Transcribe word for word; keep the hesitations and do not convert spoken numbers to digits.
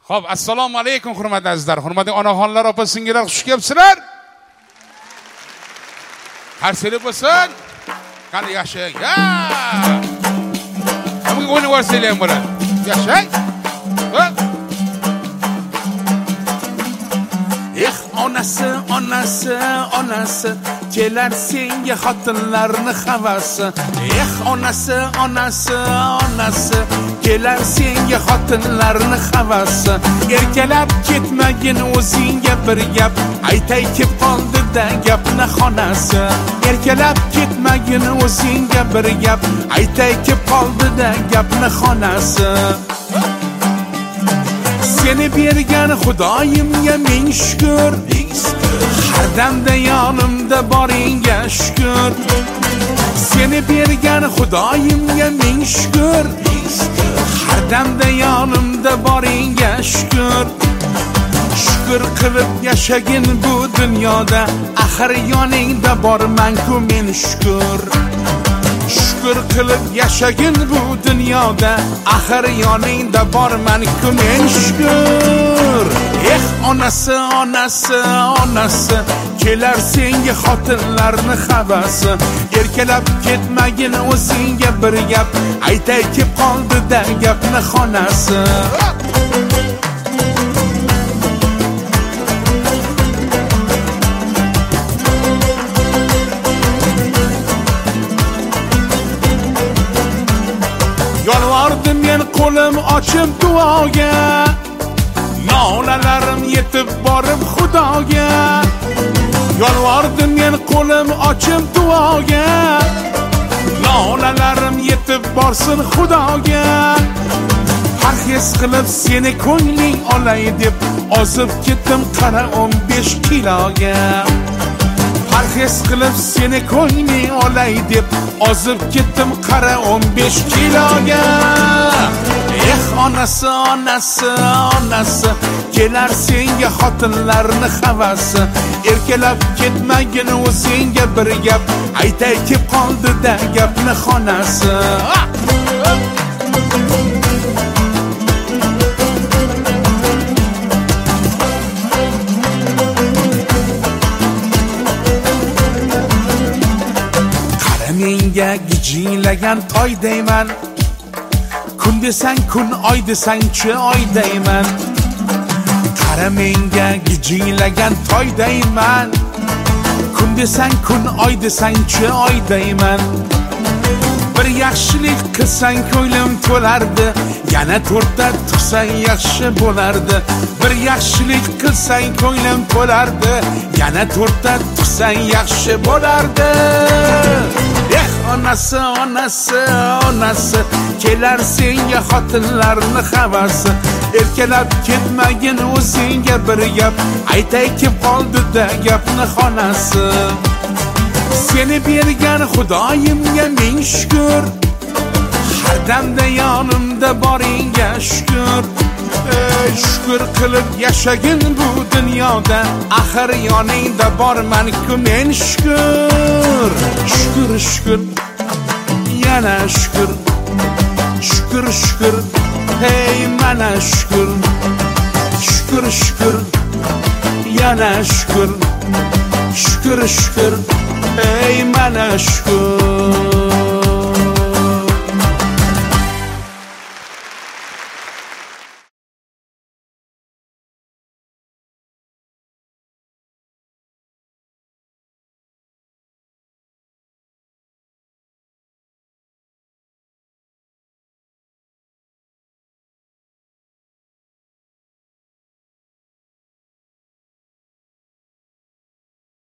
Xo'p, assalomu alaykum hurmatli azizlar, hurmatli onaxonlar, opa-singillar, xush kelibsizlar. Qarshilik bo'lsin. Qani yashang. Ha! Hamma o'ynab o'rsanglar ham bo'ladi. Yashang. Eh onasi, onasi, onasi, kelar senga xotinlarni havasi. Eh onasi, onasi, onasi, kelar senga xotinlarni havasi. Erkalab ketmagin o'zingga bir gap, aytay kep qoldi-da gapni xonasi. Erkalab ketmagin o'zingga bir gap, aytay kep qoldi-da gapni xonasi. Seni bergan Xudoyimga ming shukr, har damda yonimda boringga shukr. Seni bergan Xudoyimga ming shukr, har damda yonimda boringga shukr. Shukr qilib yashagin bu dunyoda, axir yoningda borman-ku men shukr. Shukr qilib yashagin bu dunyoda, axir yoningda borman-ku men shukr. Eh onasi, onasi, onasi, kelar senga xotinlarni havasi. Erkalab ketmagin o'zingga bir gap, aytay kep qoldi-da gapni xonasi. Yolvordim men qo'lim ochib duoga, nolalarim yetib borib Xudoga. Yolvordim men qo'lim ochib duoga, nolalarim yetib borsin Xudoga. Har his qilib seni ko'ngling olay deb, ozib ketdim qara o'n besh kiloga. Har his qilib seni ko'ngling olay deb, ozib ketdim qara o'n besh kiloga. Eh onasi, onasi, onasi, kelar senga xotinlarni havasi. Erkalab ketmagin o'zingga bir gap, aytay kep qoldi-da gapni xonasi. Menga gijinglagan toy deyman, kun desang kun, oy desang-chi oy deyman. Qara menga gijinglagan toy deyman, kun desang kun, oy desang-chi oy deyman. Bir yaxshilik qilsang ko'nglim to'lardi, yana to'rtta tursang yaxshi bo'lardi. Bir yaxshilik qilsang ko'nglim to'lardi, yana to'rtta tursang yaxshi bo'lardi. Eh onasi, onasi, onasi, kelar senga xotinlarni havasi. Erkalab ketmagin o'zingga bir gap, aytay kep qoldi-da gapni xonasi. Seni bergan Xudoyimga ming shukr, har damda yonimda boringga shukr. Ey shukr qilib yashagin bu dunyoda, axir yoningda borman-ku men shukr. Shukr, shukr, yana shukr. Shukr, shukr, hey mana shukr. Shukr, shukr, yana shukr. Shukr, shukr, hey mana shukr.